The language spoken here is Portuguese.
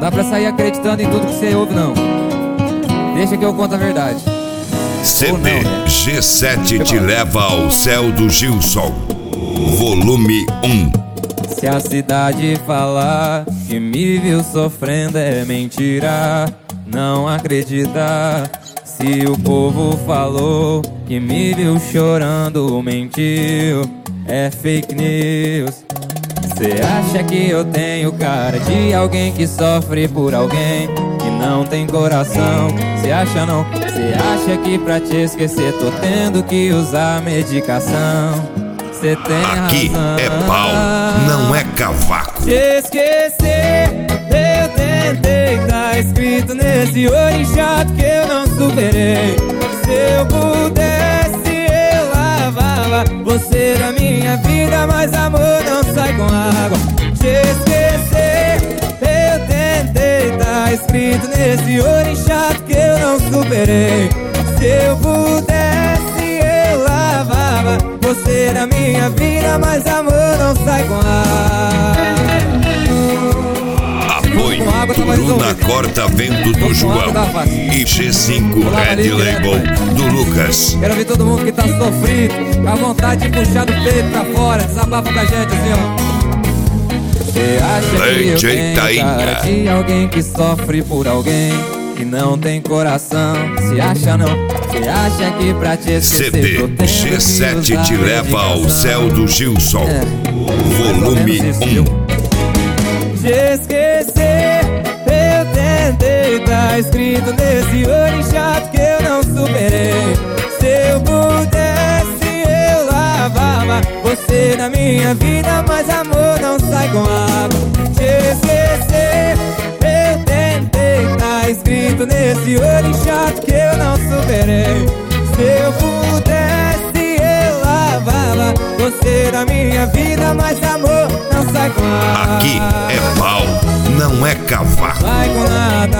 dá pra sair acreditando em tudo que você ouve, não. Deixa que eu conto a verdade. CD G7 te leva ao céu do Gilson, volume 1. Se a cidade falar que me viu sofrendo é mentira, não acredita. Se o povo falou que me viu chorando, mentiu, é fake news. Cê acha que eu tenho cara de alguém que sofre por alguém que não tem coração? Cê acha não? Cê acha que pra te esquecer tô tendo que usar medicação? Cê tem Aqui razão. é pau, não é cavaco. Te esquecer, eu tentei, tá escrito nesse orixá que eu não superei. Se eu pudesse, eu lavava você da minha vida, mas amor não sai com água. Te esquecer, eu tentei, tá escrito nesse orixá que eu não superei. Se eu pudesse, eu lavava você da minha vida, mas amor não sai com água. Apoio Bruna Corta Vento do João e G5 Red Label do Lucas. Quero ver todo mundo que tá sofrido, com a vontade de puxar do peito pra fora, desabafa com a gente assim, ó. Cê acha que eu tenho cara de alguém que sofre por alguém que não tem coração? Se acha não? Cê acha que pra te esquecer CD G7 te leva ao céu do Gilson, volume 1. Te esquecer, eu tentei, tá escrito nesse orixá que eu não superei. Se eu pudesse, eu lavava você da minha vida, mas amor não sai com água. Te esquecer, eu tentei, tá escrito nesse orixá que eu não superei. Se eu pudesse, eu lavava você da minha vida, mas amor não sai com água. Aqui é pau, não é cavaco. Sai com nada.